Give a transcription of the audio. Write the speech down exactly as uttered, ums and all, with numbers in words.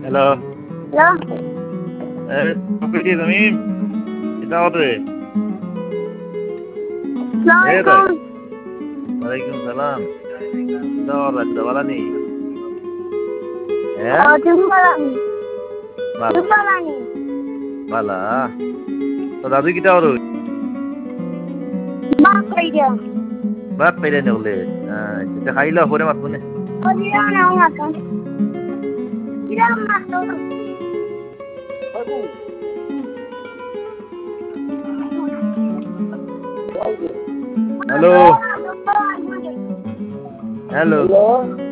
hello hello কি তুমি এটা হবে আসসালামু ওয়ালাইকুম সালাম দাওয়ার রাখতে বলা নেই আলাইকুম তুমি ভালো বালানি ভালা তো দাদু কিটা ওর মা কইয়া ভাত পাইলে না বলে সেটা খাইলো পরে মাত মনে ওদিরা না মাতা ইরা মাতা হ্যালো হ্যালো